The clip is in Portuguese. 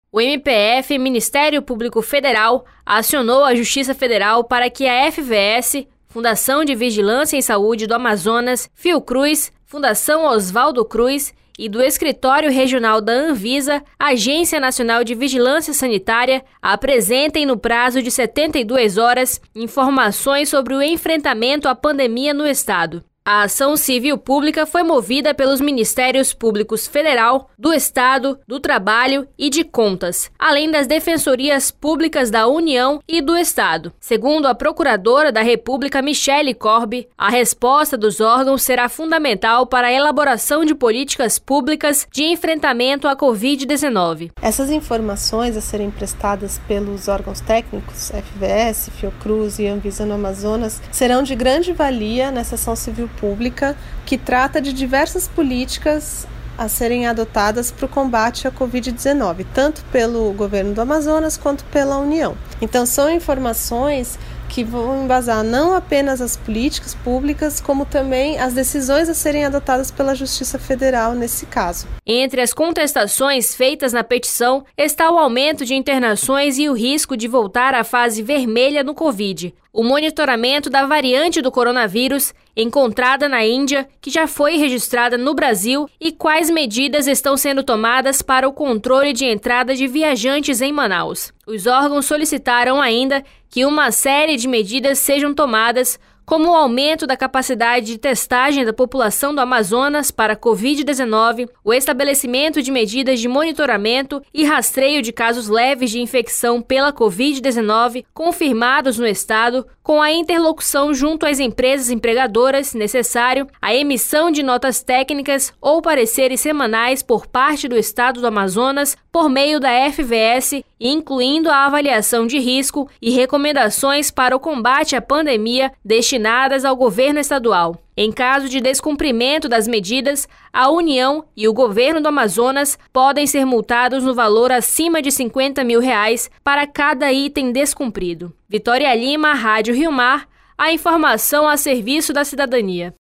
O MPF, Ministério Público Federal, acionou a Justiça Federal para que a FVS, Fundação de Vigilância em Saúde do Amazonas, Fiocruz, Fundação Oswaldo Cruz e do Escritório Regional da Anvisa, Agência Nacional de Vigilância Sanitária, apresentem no prazo de 72 horas informações sobre o enfrentamento à pandemia no estado. A ação civil pública foi movida pelos Ministérios Públicos Federal, do Estado, do Trabalho e de Contas, além das Defensorias Públicas da União e do Estado. Segundo a Procuradora da República, Michele Corbe, a resposta dos órgãos será fundamental para a elaboração de políticas públicas de enfrentamento à Covid-19. Essas informações a serem prestadas pelos órgãos técnicos, FVS, Fiocruz e Anvisa no Amazonas, serão de grande valia nessa ação civil pública que trata de diversas políticas a serem adotadas para o combate à Covid-19, tanto pelo governo do Amazonas quanto pela União. Então, são informações que vão embasar não apenas as políticas públicas, como também as decisões a serem adotadas pela Justiça Federal nesse caso. Entre as contestações feitas na petição está o aumento de internações e o risco de voltar à fase vermelha no Covid, o monitoramento da variante do coronavírus encontrada na Índia, que já foi registrada no Brasil, e quais medidas estão sendo tomadas para o controle de entrada de viajantes em Manaus. Os órgãos solicitaram ainda que uma série de medidas sejam tomadas, como o aumento da capacidade de testagem da população do Amazonas para a Covid-19, o estabelecimento de medidas de monitoramento e rastreio de casos leves de infecção pela Covid-19 confirmados no estado, com a interlocução junto às empresas empregadoras, se necessário, a emissão de notas técnicas ou pareceres semanais por parte do estado do Amazonas por meio da FVS, incluindo a avaliação de risco e recomendações para o combate à pandemia destinadas ao governo estadual. Em caso de descumprimento das medidas, a União e o governo do Amazonas podem ser multados no valor acima de R$50 mil para cada item descumprido. Vitória Lima, Rádio Rio Mar, a informação a serviço da cidadania.